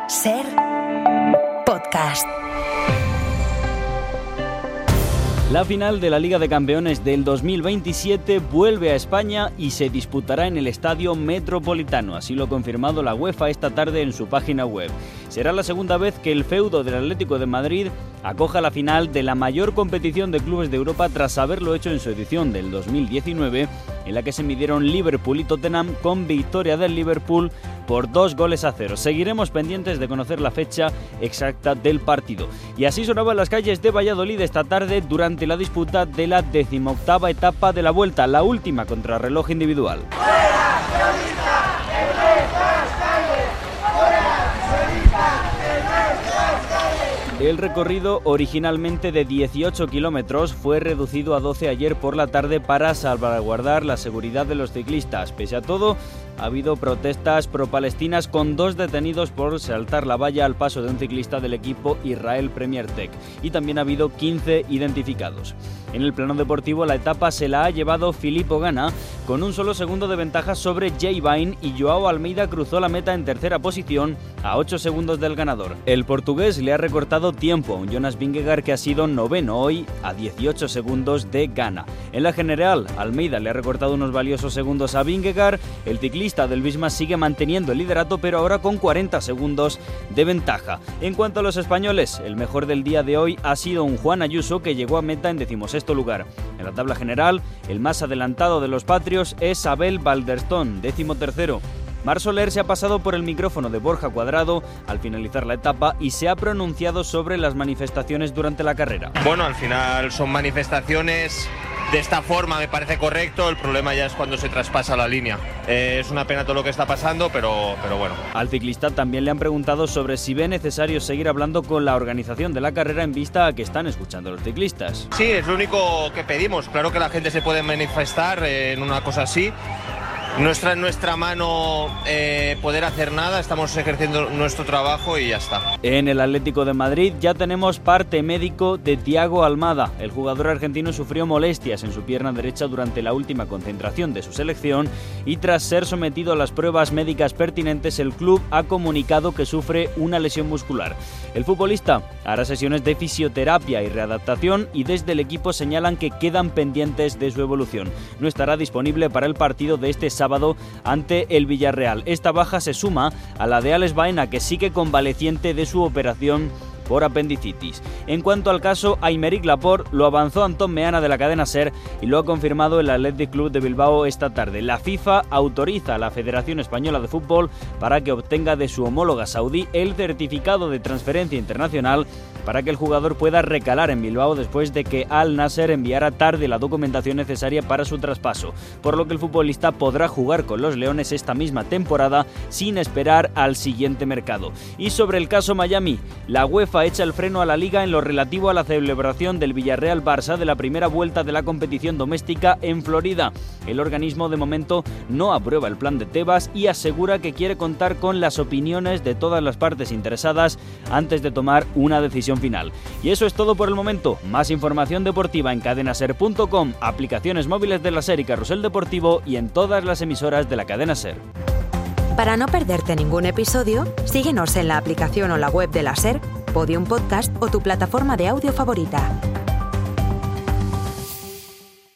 Ser podcast. La final de la Liga de Campeones del 2027 vuelve a España y se disputará en el Estadio Metropolitano. Así lo ha confirmado la UEFA esta tarde en su página web. Será la segunda vez que el feudo del Atlético de Madrid acoja la final de la mayor competición de clubes de Europa tras haberlo hecho en su edición del 2019, en la que se midieron Liverpool y Tottenham con victoria del Liverpool por 2-0. Seguiremos pendientes de conocer la fecha exacta del partido. Y así sonaban las calles de Valladolid esta tarde durante la disputa de la 18ª etapa de la Vuelta, la última contrarreloj individual. El recorrido, originalmente de 18 kilómetros, fue reducido a 12 ayer por la tarde para salvaguardar la seguridad de los ciclistas. Pese a todo, ha habido protestas pro-palestinas con 2 detenidos por saltar la valla al paso de un ciclista del equipo Israel Premier Tech, y también ha habido 15 identificados. En el plano deportivo, la etapa se la ha llevado Filippo Ganna con un solo segundo de ventaja sobre Jay Vine, y Joao Almeida cruzó la meta en tercera posición a 8 segundos del ganador. El portugués le ha recortado tiempo a un Jonas Vingegaard que ha sido noveno hoy a 18 segundos de Ganna. En la general, Almeida le ha recortado unos valiosos segundos a Vingegaard. El ciclista del Visma sigue manteniendo el liderato, pero ahora con 40 segundos de ventaja. En cuanto a los españoles, el mejor del día de hoy ha sido un Juan Ayuso que llegó a meta en 16º lugar. En la tabla general, el más adelantado de los patrios es Abel Balderstone, 13º. Marc Soler se ha pasado por el micrófono de Borja Cuadrado al finalizar la etapa y se ha pronunciado sobre las manifestaciones durante la carrera. Bueno, al final son manifestaciones. De esta forma me parece correcto, el problema ya es cuando se traspasa la línea. Es una pena todo lo que está pasando, pero bueno. Al ciclista también le han preguntado sobre si ve necesario seguir hablando con la organización de la carrera en vista a que están escuchando a los ciclistas. Sí, es lo único que pedimos. Claro que la gente se puede manifestar en una cosa así. No está en nuestra mano poder hacer nada, estamos ejerciendo nuestro trabajo y ya está. En el Atlético de Madrid ya tenemos parte médico de Thiago Almada. El jugador argentino sufrió molestias en su pierna derecha durante la última concentración de su selección y tras ser sometido a las pruebas médicas pertinentes, el club ha comunicado que sufre una lesión muscular. El futbolista hará sesiones de fisioterapia y readaptación y desde el equipo señalan que quedan pendientes de su evolución. No estará disponible para el partido de este sábado ante el Villarreal. Esta baja se suma a la de Alex Baena, que sigue convaleciente de su operación por apendicitis. En cuanto al caso Aymeric Laporte, lo avanzó Antón Meana de la cadena SER y lo ha confirmado el Athletic Club de Bilbao esta tarde. La FIFA autoriza a la Federación Española de Fútbol para que obtenga de su homóloga saudí el certificado de transferencia internacional para que el jugador pueda recalar en Bilbao después de que Al Nasser enviara tarde la documentación necesaria para su traspaso, por lo que el futbolista podrá jugar con los Leones esta misma temporada sin esperar al siguiente mercado. Y sobre el caso Miami, la UEFA echa el freno a la Liga en lo relativo a la celebración del Villarreal-Barça de la primera vuelta de la competición doméstica en Florida. El organismo de momento no aprueba el plan de Tebas y asegura que quiere contar con las opiniones de todas las partes interesadas antes de tomar una decisión final. Y eso es todo por el momento. Más información deportiva en cadenaser.com, aplicaciones móviles de la SER y Carrusel Deportivo y en todas las emisoras de la cadena SER. Para no perderte ningún episodio, síguenos en la aplicación o la web de la SER, Podium Podcast o tu plataforma de audio favorita.